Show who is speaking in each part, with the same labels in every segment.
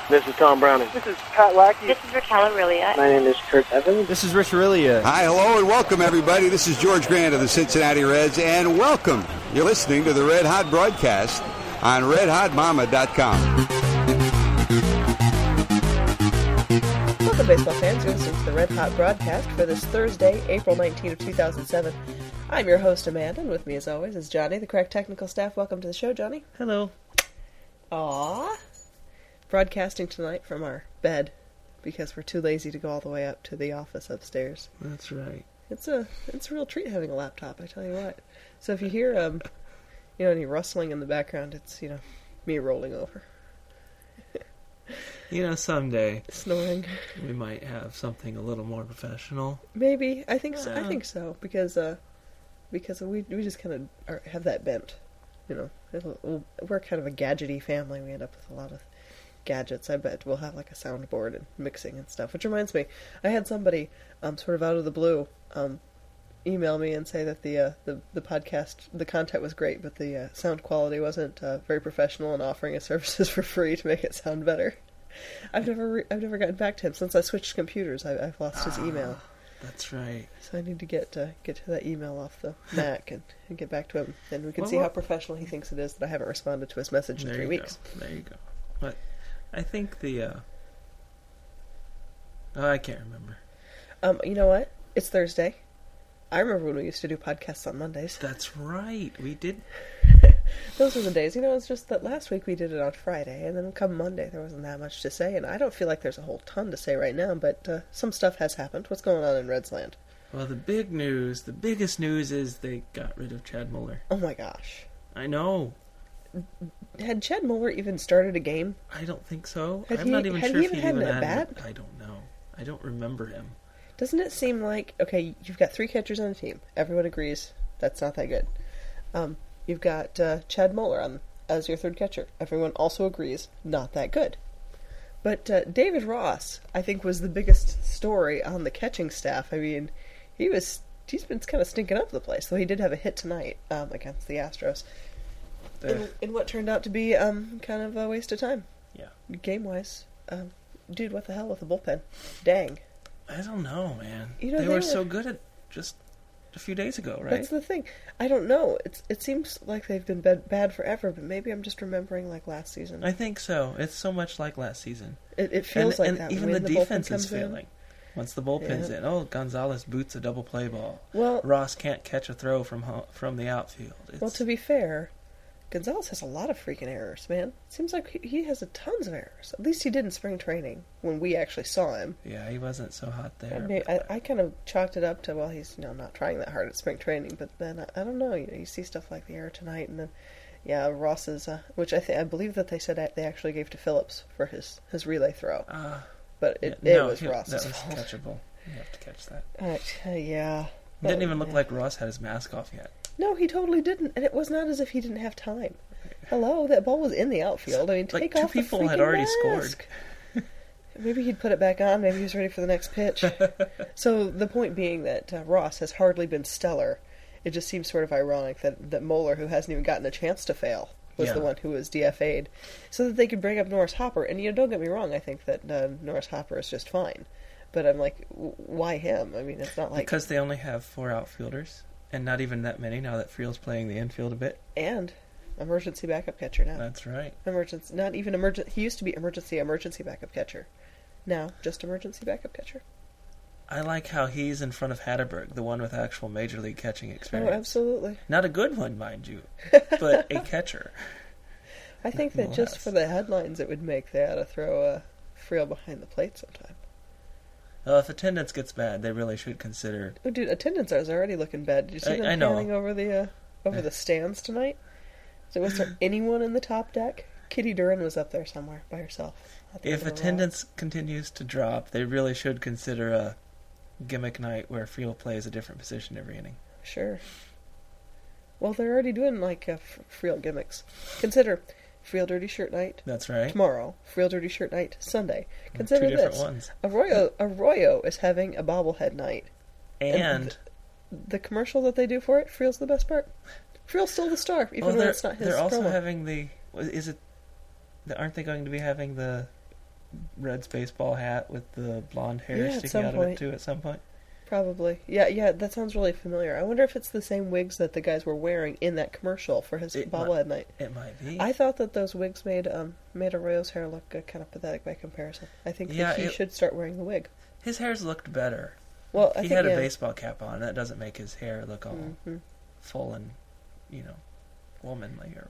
Speaker 1: This is Tom Browning.
Speaker 2: This is Pat Lackey.
Speaker 3: This is Raquel Aurelia.
Speaker 4: My name is Kurt Evans.
Speaker 5: This is Rich Aurelia.
Speaker 6: Hi, hello, and welcome, everybody. This is George Grant of the Cincinnati Reds, and welcome. You're listening to the Red Hot broadcast on RedHotMama.com.
Speaker 7: Welcome, baseball fans. You're listening to the Red Hot broadcast for this Thursday, April 19 of 2007. I'm your host, Amanda, and with me, as always, is Johnny, the correct technical staff. Welcome to the show, Johnny.
Speaker 5: Hello.
Speaker 7: Aww. Broadcasting tonight from our bed, because we're too lazy to go all the way up to the office upstairs.
Speaker 5: That's right.
Speaker 7: It's a real treat having a laptop, I tell you what. So if you hear, any rustling in the background, it's, me rolling over.
Speaker 5: Someday
Speaker 7: Snoring.
Speaker 5: we might have something a little more professional.
Speaker 7: Maybe. I think so. I think so, because we just kind of have that bent, We're kind of a gadgety family. We end up with a lot of gadgets. I bet we'll have like a soundboard and mixing and stuff. Which reminds me, I had somebody sort of out of the blue email me and say that the podcast, the content was great, but the sound quality wasn't very professional, and offering his services for free to make it sound better. I've never gotten back to him since I switched computers. I've lost his email.
Speaker 5: That's right.
Speaker 7: So I need to get to that email off the Mac and get back to him, and we can see how professional he thinks it is that I haven't responded to his message in 3 weeks.
Speaker 5: There you go. But I think I can't remember.
Speaker 7: You know what? It's Thursday. I remember when we used to do podcasts on Mondays.
Speaker 5: That's right. We did.
Speaker 7: Those were the days. It's just that last week we did it on Friday, and then come Monday there wasn't that much to say, and I don't feel like there's a whole ton to say right now, but some stuff has happened. What's going on in Redsland?
Speaker 5: Well, the biggest news is they got rid of Chad Muller.
Speaker 7: Oh my gosh.
Speaker 5: I know.
Speaker 7: Had Chad Muller even started a game?
Speaker 5: I don't think so.
Speaker 7: I'm not even sure if he even had bat.
Speaker 5: I don't know. I don't remember him.
Speaker 7: Doesn't it seem like, okay, you've got 3 catchers on the team. Everyone agrees that's not that good. You've got Chad Muller as your third catcher. Everyone also agrees not that good. But David Ross, I think, was the biggest story on the catching staff. I mean, he's been kind of stinking up the place, though he did have a hit tonight against the Astros. In what turned out to be kind of a waste of time.
Speaker 5: Yeah.
Speaker 7: Game-wise. Dude, what the hell with the bullpen? Dang.
Speaker 5: I don't know, man. They were so good at just a few days ago, right?
Speaker 7: That's the thing. I don't know. It seems like they've been bad forever, but maybe I'm just remembering like last season.
Speaker 5: I think so. It's so much like last season.
Speaker 7: It feels like
Speaker 5: and
Speaker 7: that.
Speaker 5: Even
Speaker 7: when
Speaker 5: the defense is failing. Once the bullpen's
Speaker 7: Yeah.
Speaker 5: in, Gonzalez boots a double play ball.
Speaker 7: Well,
Speaker 5: Ross can't catch a throw from the outfield.
Speaker 7: Well, to be fair, Gonzalez has a lot of freaking errors, man. It seems like he has tons of errors. At least he did in spring training when we actually saw him.
Speaker 5: Yeah, he wasn't so hot there.
Speaker 7: I mean, I kind of chalked it up to, well, he's not trying that hard at spring training, but then I don't know. You see stuff like the error tonight, and then Ross's, which I believe that they said they actually gave to Phillips for his relay throw. But it was Ross's fault.
Speaker 5: That was catchable. You have to catch that.
Speaker 7: Yeah.
Speaker 5: It didn't even look like Ross had his mask off yet.
Speaker 7: No, he totally didn't, and it was not as if he didn't have time. Hello, that ball was in the outfield. I mean, take off the freaking mask. 2 people had already scored. Maybe he'd put it back on. Maybe he was ready for the next pitch. So the point being that Ross has hardly been stellar. It just seems sort of ironic that Muller, who hasn't even gotten a chance to fail, was the one who was DFA'd, so that they could bring up Norris Hopper. And don't get me wrong, I think that Norris Hopper is just fine. But I'm like, why him? I mean, it's not like...
Speaker 5: Because they only have 4 outfielders, and not even that many now that Friel's playing the infield a bit.
Speaker 7: And emergency backup catcher now.
Speaker 5: That's right.
Speaker 7: Not even emergency. He used to be emergency backup catcher. Now, just emergency backup catcher.
Speaker 5: I like how he's in front of Hatterberg, the one with actual major league catching experience.
Speaker 7: Oh, absolutely.
Speaker 5: Not a good one, mind you, but a catcher.
Speaker 7: I think that just for the headlines it would make, they ought to throw Friel behind the plate sometime.
Speaker 5: Well, if attendance gets bad, they really should consider...
Speaker 7: Oh, dude, attendance is already looking bad. Did you see them panning over the stands tonight? So was there anyone in the top deck? Kitty Duran was up there somewhere by herself.
Speaker 5: If attendance continues to drop, they really should consider a gimmick night where Friel plays a different position every inning.
Speaker 7: Sure. Well, they're already doing Friel gimmicks. Consider Friel Dirty Shirt Night.
Speaker 5: That's right.
Speaker 7: Tomorrow, Friel Dirty Shirt Night. Sunday. Consider
Speaker 5: 2 different ones.
Speaker 7: Arroyo is having a bobblehead night.
Speaker 5: And
Speaker 7: the commercial that they do for it, Friel's the best part. Friel's still the star, even when it's not his
Speaker 5: They're also
Speaker 7: promo.
Speaker 5: having the... Is it... Aren't they going to be having the Reds baseball hat with the blonde hair
Speaker 7: Yeah,
Speaker 5: sticking out of it too at some point?
Speaker 7: Probably. Yeah, that sounds really familiar. I wonder if it's the same wigs that the guys were wearing in that commercial for his bobblehead night.
Speaker 5: It might be.
Speaker 7: I thought that those wigs made Arroyo's hair look kind of pathetic by comparison. I think that he should start wearing the wig.
Speaker 5: His hair's looked better.
Speaker 7: Well,
Speaker 5: he had a baseball cap on. That doesn't make his hair look all full and, womanly. Or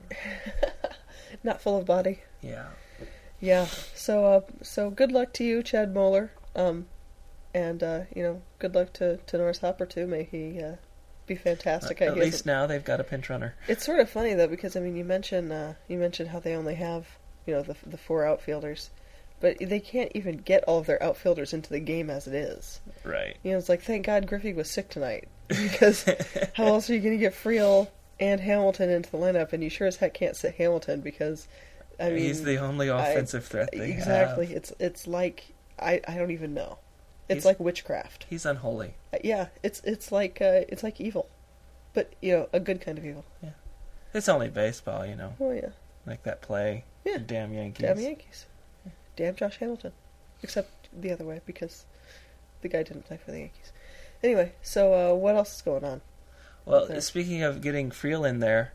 Speaker 7: not full of body.
Speaker 5: Yeah.
Speaker 7: Yeah. So good luck to you, Chad Moeller. And, good luck to Norris Hopper, too. May he be fantastic.
Speaker 5: At least now they've got a pinch runner.
Speaker 7: It's sort of funny, though, because, you mentioned how they only have, the 4 outfielders. But they can't even get all of their outfielders into the game as it is.
Speaker 5: Right.
Speaker 7: It's like, thank God Griffey was sick tonight. Because how else are you going to get Friel and Hamilton into the lineup? And you sure as heck can't sit Hamilton because,
Speaker 5: he's the only offensive threat they
Speaker 7: have. Exactly. It's like, I don't even know. It's like witchcraft.
Speaker 5: He's unholy.
Speaker 7: Yeah, it's like evil, but a good kind of evil.
Speaker 5: Yeah, it's only baseball,
Speaker 7: Oh yeah,
Speaker 5: like that play.
Speaker 7: Yeah,
Speaker 5: damn Yankees.
Speaker 7: Damn Yankees. Damn Josh Hamilton. Except the other way because the guy didn't play for the Yankees. Anyway, so what else is going on?
Speaker 5: Well, speaking of getting Friel in there,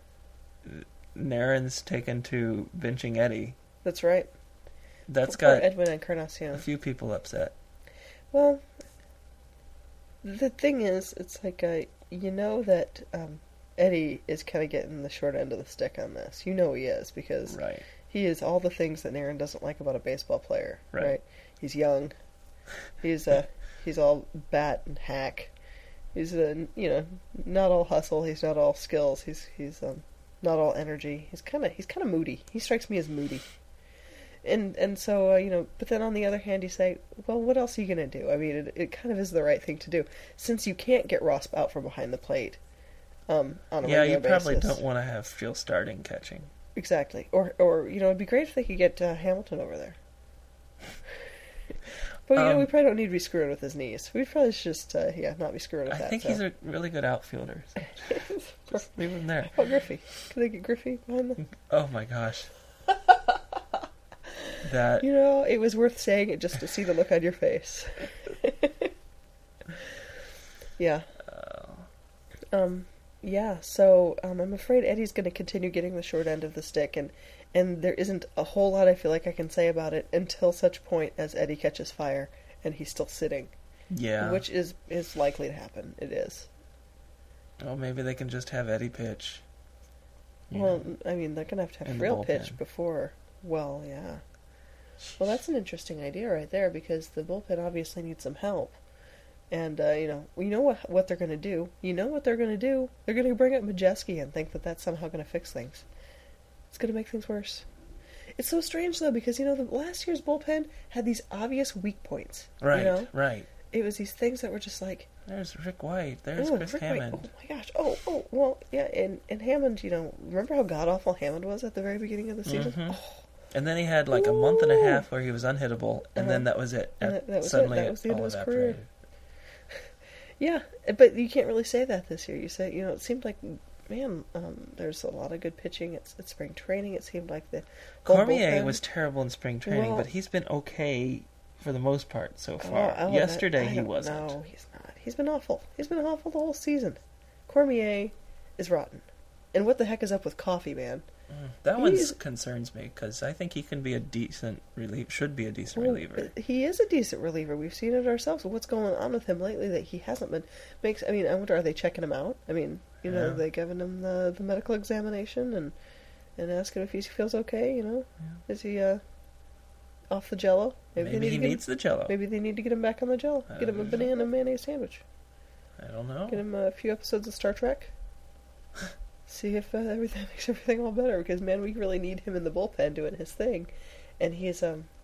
Speaker 5: Naren's taken to benching Eddie.
Speaker 7: That's right.
Speaker 5: That's got
Speaker 7: Edwin Encarnacion.
Speaker 5: A few people upset.
Speaker 7: Well, the thing is, it's like, that Eddie is kind of getting the short end of the stick on this. He is, because he is all the things that Naren doesn't like about a baseball player. Right? He's young. He's all bat and hack. He's not all hustle. He's not all skills. He's not all energy. He's kind of moody. He strikes me as moody. And so, but then on the other hand, you say, well, what else are you going to do? It kind of is the right thing to do. Since you can't get Ross out from behind the plate on a regular basis. Yeah, you probably
Speaker 5: don't want to have Friel starting catching.
Speaker 7: Exactly. Or it'd be great if they could get Hamilton over there. But, we probably don't need to be screwing with his knees. We probably should just, not be screwing with that.
Speaker 5: I think he's a really good outfielder. So just leave him there.
Speaker 7: How about Griffey? Can they get Griffey behind them?
Speaker 5: Oh, my gosh.
Speaker 7: It was worth saying it just to see the look on your face. Yeah. So I'm afraid Eddie's going to continue getting the short end of the stick, and there isn't a whole lot I feel like I can say about it until such point as Eddie catches fire and he's still sitting.
Speaker 5: Yeah.
Speaker 7: Which is likely to happen. It is.
Speaker 5: Well, maybe they can just have Eddie pitch.
Speaker 7: Well, they're going to have Friel pitch before. Well, yeah. Well, that's an interesting idea right there, because the bullpen obviously needs some help. And, what they're going to do. You know what they're going to do? They're going to bring up Majeski and think that that's somehow going to fix things. It's going to make things worse. It's so strange, though, because, the last year's bullpen had these obvious weak points.
Speaker 5: Right, right.
Speaker 7: It was these things that were just like...
Speaker 5: There's Rick White. There's Chris Hammond.
Speaker 7: White. Oh, my gosh. Oh, well, yeah, and Hammond, remember how god-awful Hammond was at the very beginning of the season?
Speaker 5: Mm-hmm. Oh. And then he had like a month and a half where he was unhittable, and then that was it.
Speaker 7: That was the end of his career. Yeah, but you can't really say that this year. You say, it seemed like, man, there's a lot of good pitching at spring training. It seemed like the
Speaker 5: Cormier was terrible in spring training, but he's been okay for the most part so far. Yesterday he wasn't.
Speaker 7: No, he's not. He's been awful. He's been awful the whole season. Cormier is rotten. And what the heck is up with Coffey, man?
Speaker 5: That one concerns me, because I think he can be a decent reliever. Should be a decent reliever.
Speaker 7: He is a decent reliever. We've seen it ourselves. What's going on with him lately that he hasn't been? I wonder, are they checking him out? Are they giving him the medical examination and asking if he feels okay? Yeah. Is he off the Jell-O?
Speaker 5: Maybe he needs the Jell-O.
Speaker 7: Maybe they need to get him back on the Jell-O. Get him a banana mayonnaise sandwich.
Speaker 5: I don't know.
Speaker 7: Get him a few episodes of Star Trek. See if everything makes everything all better, because, man, we really need him in the bullpen doing his thing, and he's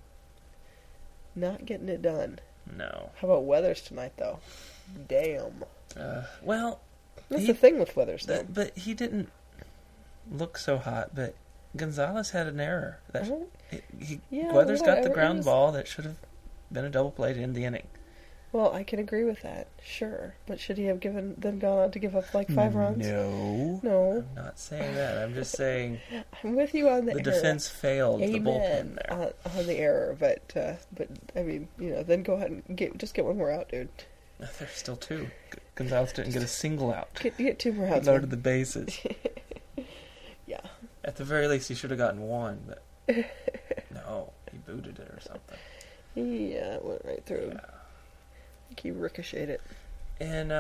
Speaker 7: not getting it done.
Speaker 5: No.
Speaker 7: How about Weathers tonight, though? Damn.
Speaker 5: Well,
Speaker 7: that's the thing with Weathers, though.
Speaker 5: But he didn't look so hot. But Gonzalez had an error.
Speaker 7: Weathers
Speaker 5: got the ground ball that should have been a double play to end the inning.
Speaker 7: Well, I can agree with that, sure. But should he have gone on to give up like 5 runs? No.
Speaker 5: I'm not saying that. I'm just saying
Speaker 7: I'm with you on the error.
Speaker 5: defense failed the bullpen there.
Speaker 7: On the error, but I mean, then go ahead and get one more out, dude.
Speaker 5: There's still 2. Gonzalez didn't get a single out.
Speaker 7: Get 2 more outs.
Speaker 5: He loaded the bases.
Speaker 7: Yeah.
Speaker 5: At the very least, he should have gotten 1, but no, he booted it or something.
Speaker 7: Yeah, it went right through.
Speaker 5: Yeah.
Speaker 7: I think he ricocheted it.
Speaker 5: And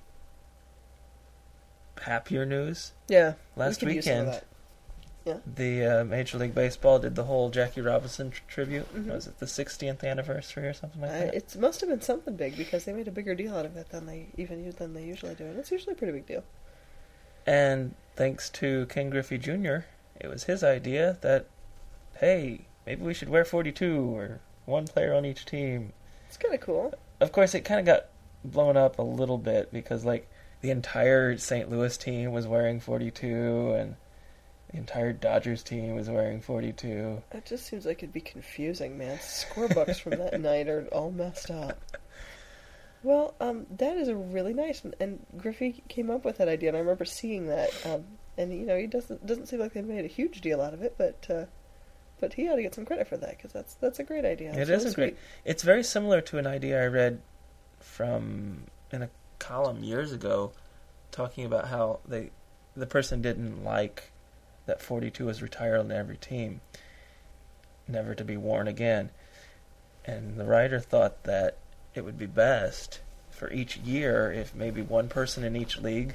Speaker 5: happier news.
Speaker 7: Yeah.
Speaker 5: Last
Speaker 7: we could use some of
Speaker 5: weekend,
Speaker 7: that.
Speaker 5: the Major League Baseball did the whole Jackie Robinson tribute.
Speaker 7: Mhm.
Speaker 5: Was it the 60th anniversary or something like that?
Speaker 7: It must have been something big because they made a bigger deal out of it than they usually do, and it's usually a pretty big deal.
Speaker 5: And thanks to Ken Griffey Jr., it was his idea that, hey, maybe we should wear 42 or 1 player on each team.
Speaker 7: It's kind of cool.
Speaker 5: Of course, it kind of got blown up a little bit because, like, the entire St. Louis team was wearing 42 and the entire Dodgers team was wearing 42.
Speaker 7: It just seems like it'd be confusing, man. Scorebooks from that night are all messed up. Well, that is a really nice, and Griffey came up with that idea, and I remember seeing that, and he doesn't seem like they made a huge deal out of it, but he ought to get some credit for that because that's a great idea.
Speaker 5: It is a great. It's very similar to an idea I read in a column years ago, talking about how the person didn't like that 42 was retired on every team, never to be worn again, and the writer thought that it would be best for each year if maybe 1 person in each league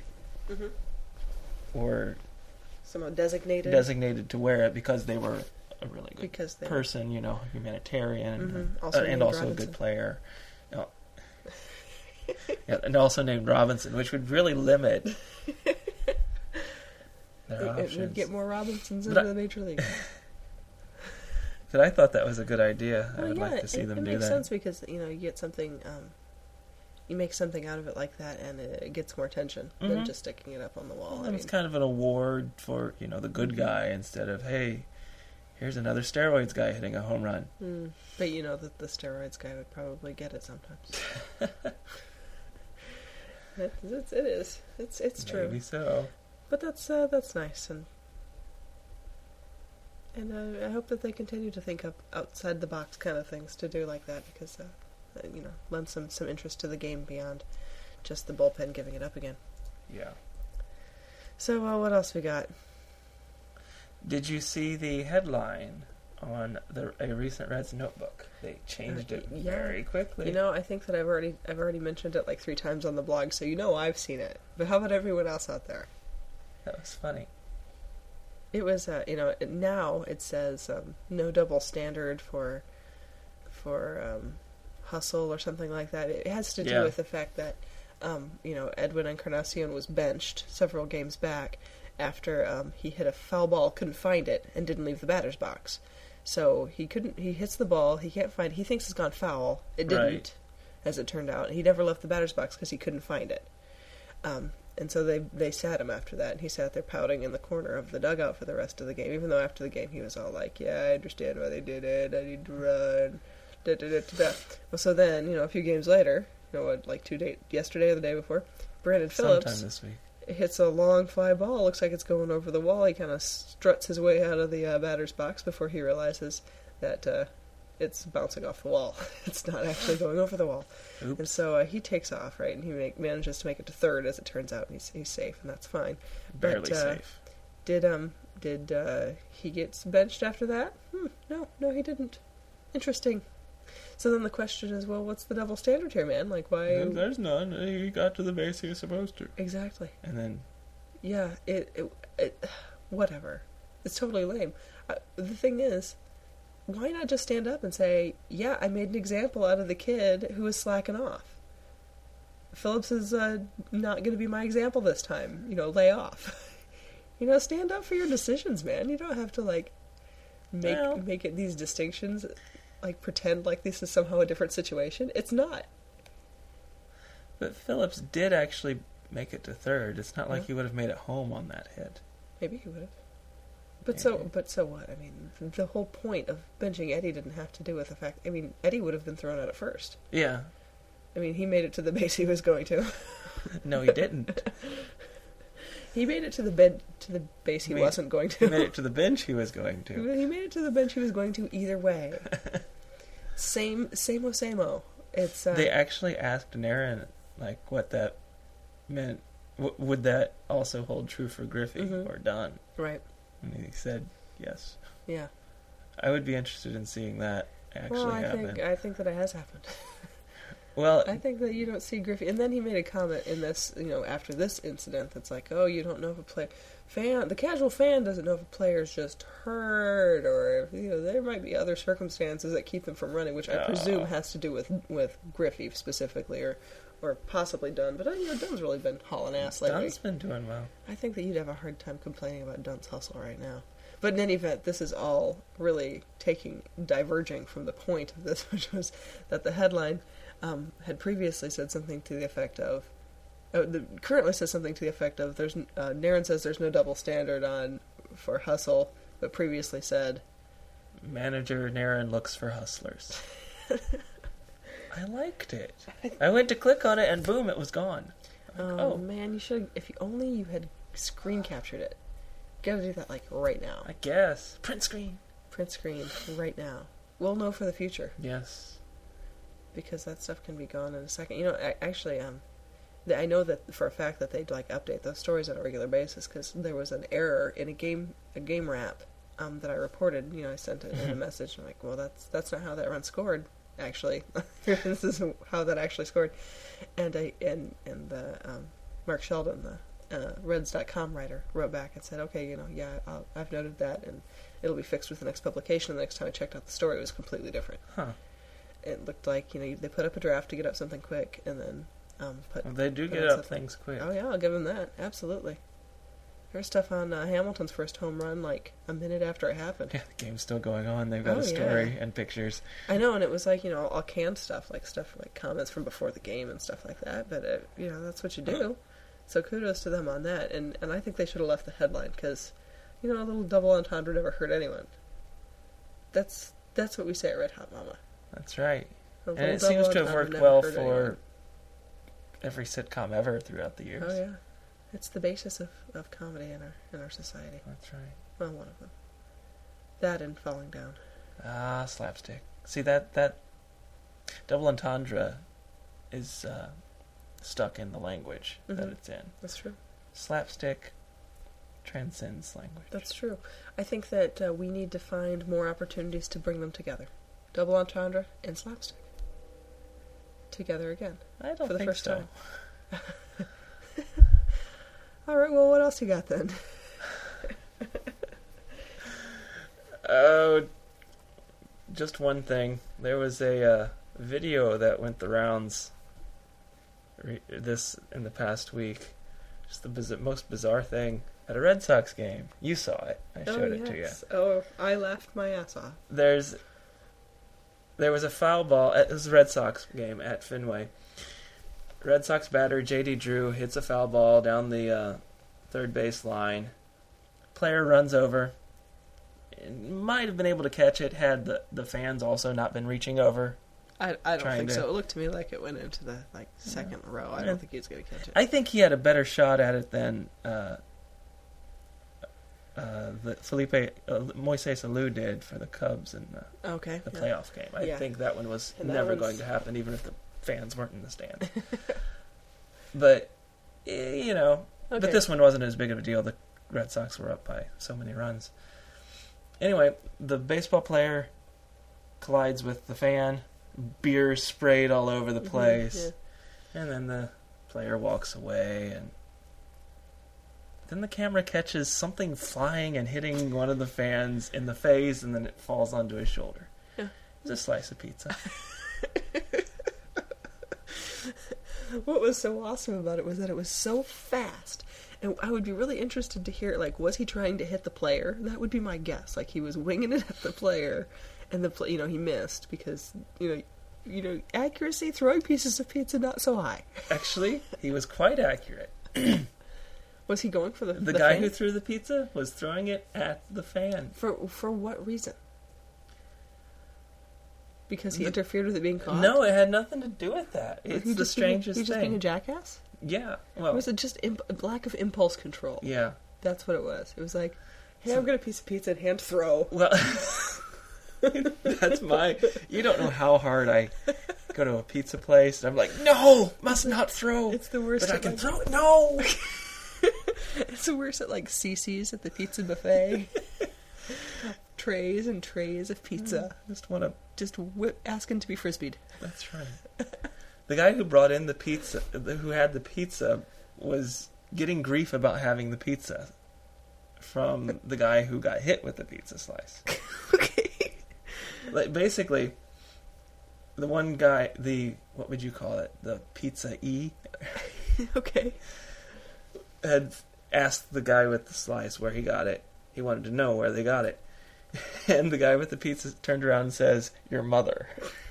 Speaker 5: were
Speaker 7: somehow designated
Speaker 5: to wear it because they were a really good person, humanitarian, and also a good player. Yeah, and also named Robinson, which would really limit their options.
Speaker 7: It would get more Robinsons into the Major League.
Speaker 5: But I thought that was a good idea. I would like to see them do that.
Speaker 7: It makes sense because, you get something, you make something out of it like that and it gets more attention than just sticking it up on the wall.
Speaker 5: Well, it's kind of an award for, the good guy instead of, hey, here's another steroids guy hitting a home run.
Speaker 7: But that the steroids guy would probably get it sometimes. It is. It's true.
Speaker 5: Maybe so.
Speaker 7: But that's nice, and I hope that they continue to think up outside the box kind of things to do like that because lend some interest to the game beyond just the bullpen giving it up again.
Speaker 5: Yeah.
Speaker 7: So what else we got?
Speaker 5: Did you see the headline on a recent Reds notebook? They changed it very quickly.
Speaker 7: I think that I've already mentioned it like 3 times on the blog, so I've seen it. But how about everyone else out there?
Speaker 5: That was funny.
Speaker 7: It was, now it says no double standard for hustle or something like that. It has to do with the fact that, Edwin Encarnacion was benched several games back after he hit a foul ball, couldn't find it, and didn't leave the batter's box. So he hits the ball, he can't find it, he thinks it's gone foul. It didn't, as it turned out. He never left the batter's box because he couldn't find it. And so they sat him after that, and he sat there pouting in the corner of the dugout for the rest of the game, even though after the game he was all like, yeah, I understand why they did it, I need to run, da-da-da-da-da. Well, so then, a few games later, yesterday or the day before, Brandon Phillips
Speaker 5: sometime this week
Speaker 7: hits a long fly ball, looks like it's going over the wall, he kind of struts his way out of the batter's box before he realizes that it's bouncing off the wall. It's not actually going over the wall.
Speaker 5: Oops.
Speaker 7: And so he takes off, right, and he manages to make it to third, as it turns out, and he's safe, and that's fine.
Speaker 5: Barely safe.
Speaker 7: Did he get benched after that? No, he didn't. Interesting. So then the question is, well, what's the double standard here, man? Like, why?
Speaker 5: There's none. He got to the base he was supposed to.
Speaker 7: Exactly.
Speaker 5: And then...
Speaker 7: Yeah, whatever. It's totally lame. The thing is, why not just stand up and say, yeah, I made an example out of the kid who was slacking off. Phillips is not going to be my example this time. Lay off. Stand up for your decisions, man. You don't have to, make it these distinctions, pretend like this is somehow a different situation. It's not.
Speaker 5: But Phillips did actually make it to third. It's not like he would have made it home on that hit.
Speaker 7: Maybe he would have. But so what? I mean, the whole point of benching Eddie didn't have to do with the fact... I mean, Eddie would have been thrown out at first.
Speaker 5: Yeah.
Speaker 7: I mean, he made it to the base he was going to.
Speaker 5: No, he didn't.
Speaker 7: He made it to the base he wasn't going to.
Speaker 5: He made it to the bench he was going to.
Speaker 7: He made it to the bench he was going to either way. Same-o. It's
Speaker 5: they actually asked Naren like what that meant. Would that also hold true for Griffey or Dunn?
Speaker 7: Right.
Speaker 5: And he said yes.
Speaker 7: Yeah.
Speaker 5: I would be interested in seeing that actually happen.
Speaker 7: I think that it has happened.
Speaker 5: Well,
Speaker 7: I think that you don't see Griffey, and then he made a comment in this, after this incident, that's like, oh, you don't know if the casual fan doesn't know if a player's just hurt, or there might be other circumstances that keep them from running, which I presume has to do with Griffey specifically, or possibly Dunn. But Dunn's really been hauling ass lately.
Speaker 5: Dunn's been doing well.
Speaker 7: I think that you'd have a hard time complaining about Dunn's hustle right now. But in any event, this is all really diverging from the point of this, which was that the headline had previously said something to the effect of, currently says something to the effect of, Naren says there's no double standard for hustle, but previously said,
Speaker 5: Manager Naren looks for hustlers. I liked it. I went to click on it and boom, it was gone.
Speaker 7: Oh man, you should, if you had screen captured it. You gotta do that right now.
Speaker 5: I guess. Print screen
Speaker 7: right now. We'll know for the future.
Speaker 5: Yes.
Speaker 7: Because that stuff can be gone in a second. Actually, I know that for a fact that they'd update those stories on a regular basis, because there was an error in a game wrap that I reported. I sent it in a message. I'm like, well, that's not how that run scored. Actually, this is how that actually scored. And the Mark Sheldon, the Reds.com writer, wrote back and said, okay, I've noted that, and it'll be fixed with the next publication. And the next time I checked out the story, it was completely different.
Speaker 5: Huh.
Speaker 7: It looked like, they put up a draft to get up something quick, and then
Speaker 5: they do get up things quick.
Speaker 7: Oh yeah, I'll give them that. Absolutely. There's stuff on Hamilton's first home run a minute after it happened.
Speaker 5: Yeah, the game's still going on. They've got a story and pictures.
Speaker 7: I know, and it was all canned stuff, stuff like comments from before the game and stuff like that. But that's what you do. So kudos to them on that. And I think they should have left the headline, because a little double entendre never hurt anyone. That's what we say at Red Hot Mama.
Speaker 5: That's right. And it seems to have worked well for
Speaker 7: anyone.
Speaker 5: Every sitcom ever throughout the years.
Speaker 7: Oh yeah, it's the basis of comedy in our society.
Speaker 5: That's right.
Speaker 7: Well, one of them. That and Falling Down.
Speaker 5: Slapstick. See, that double entendre is stuck in the language that it's in.
Speaker 7: That's true.
Speaker 5: Slapstick transcends language.
Speaker 7: That's true. I think that we need to find more opportunities to bring them together. Double entendre and slapstick. Together again.
Speaker 5: I don't
Speaker 7: for the
Speaker 5: think
Speaker 7: first
Speaker 5: so.
Speaker 7: time. All right, well, what else you got then?
Speaker 5: Just one thing. There was a video that went the rounds in the past week. Just the most bizarre thing at a Red Sox game. You saw it. I showed it to you.
Speaker 7: Oh, I laughed my ass off.
Speaker 5: There was a foul ball. It was a Red Sox game at Fenway. Red Sox batter J.D. Drew hits a foul ball down the third base line. Player runs over. Might have been able to catch it had the fans also not been reaching over.
Speaker 7: I don't think so. It looked to me like it went into the second row. I don't think he was going to catch it.
Speaker 5: I think he had a better shot at it than the Felipe Moises Alou did for the Cubs in the playoff game. I think that one was never going to happen, even if the fans weren't in the stands. But but this one wasn't as big of a deal. The Red Sox were up by so many runs. Anyway, the baseball player collides with the fan. Beer sprayed all over the place. And then the player walks away, and then the camera catches something flying and hitting one of the fans in the face, and then it falls onto his shoulder. Yeah. It's a slice of pizza.
Speaker 7: What was so awesome about it was that it was so fast. And I would be really interested to hear, was he trying to hit the player? That would be my guess. He was winging it at the player, and he missed because, accuracy, throwing pieces of pizza, not so high.
Speaker 5: Actually, he was quite accurate.
Speaker 7: Was he going for the
Speaker 5: guy
Speaker 7: fan?
Speaker 5: Who threw the pizza was throwing it at the fan.
Speaker 7: For what reason? Because he interfered with it being caught?
Speaker 5: No, it had nothing to do with that. It's the strangest thing.
Speaker 7: He just being a jackass?
Speaker 5: Yeah. Well,
Speaker 7: or was it just lack of impulse control?
Speaker 5: Yeah.
Speaker 7: That's what it was. It was like, hey, I'm going to piece of pizza and hand throw.
Speaker 5: Well, that's my... You don't know how hard I go to a pizza place, and I'm like, no, must not throw.
Speaker 7: It's the worst.
Speaker 5: But I can throw it. No!
Speaker 7: It's the worst at, like, CC's at the pizza buffet. Trays and trays of pizza.
Speaker 5: Just want to...
Speaker 7: Just asking to be frisbeed.
Speaker 5: That's right. The guy who brought in the pizza, who had the pizza, was getting grief about having the pizza from the guy who got hit with the pizza slice.
Speaker 7: Okay.
Speaker 5: Like, basically, the one guy, what would you call it? The pizza E?
Speaker 7: Okay.
Speaker 5: Had asked the guy with the slice where he got it. He wanted to know where they got it. And the guy with the pizza turned around and says, your mother.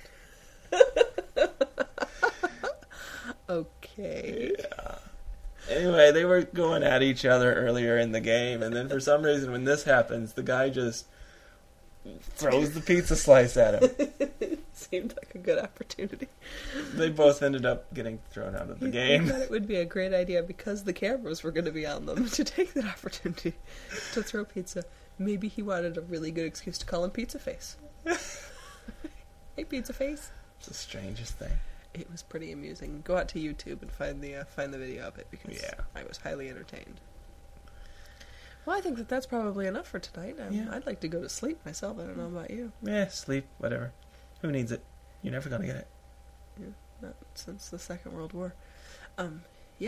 Speaker 7: Okay.
Speaker 5: Yeah. Anyway, they were going at each other earlier in the game, and then for some reason when this happens, the guy just throws the pizza slice at him.
Speaker 7: Seemed like a good opportunity.
Speaker 5: They both ended up getting thrown out of the game.
Speaker 7: He thought it would be a great idea because the cameras were going to be on them to take that opportunity to throw pizza. Maybe he wanted a really good excuse to call him Pizza Face. Hey, Pizza Face.
Speaker 5: It's the strangest thing.
Speaker 7: It was pretty amusing. Go out to YouTube and find the video of it because I was highly entertained. Well, I think that's probably enough for tonight. I'd like to go to sleep myself. I don't know about you.
Speaker 5: Yeah, sleep, whatever. Who needs it? You're never going to get it.
Speaker 7: Yeah, not since the Second World War. Yeah.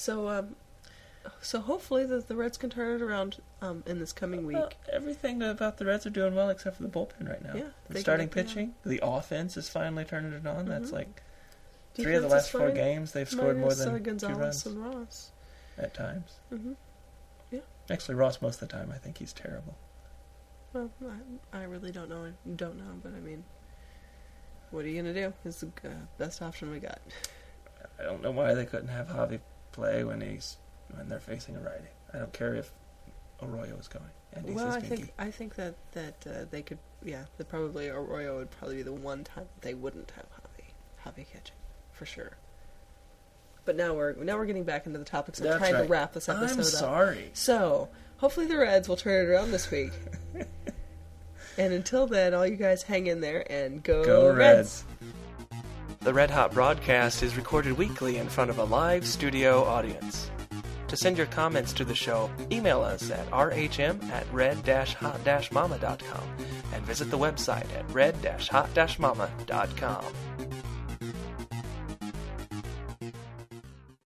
Speaker 7: So hopefully the Reds can turn it around in this coming week.
Speaker 5: Well, everything about the Reds are doing well except for the bullpen right now.
Speaker 7: Yeah,
Speaker 5: they're starting pitching. The offense is finally turning it on. That's like 3 of the last 4 games they've scored more than
Speaker 7: Gonzalez
Speaker 5: 2 runs.
Speaker 7: and Ross.
Speaker 5: At times.
Speaker 7: Mm-hmm. Yeah.
Speaker 5: Actually, Ross most of the time I think he's terrible.
Speaker 7: Well, I really don't know. But I mean, what are you gonna do? It's the best option we got.
Speaker 5: I don't know why they couldn't have Javi play when they're facing a righty. I don't care if Arroyo is going.
Speaker 7: I think that they could. Yeah, Arroyo would probably be the one time that they wouldn't have Javi catching for sure. But now we're getting back into the topics of trying to wrap this episode up.
Speaker 5: I'm sorry.
Speaker 7: So hopefully the Reds will turn it around this week. And until then, all you guys hang in there and go Reds.
Speaker 5: The Red Hot broadcast is recorded weekly in front of a live studio audience. To send your comments to the show, email us at rhm@red-hot-mama.com and visit the website at red-hot-mama.com.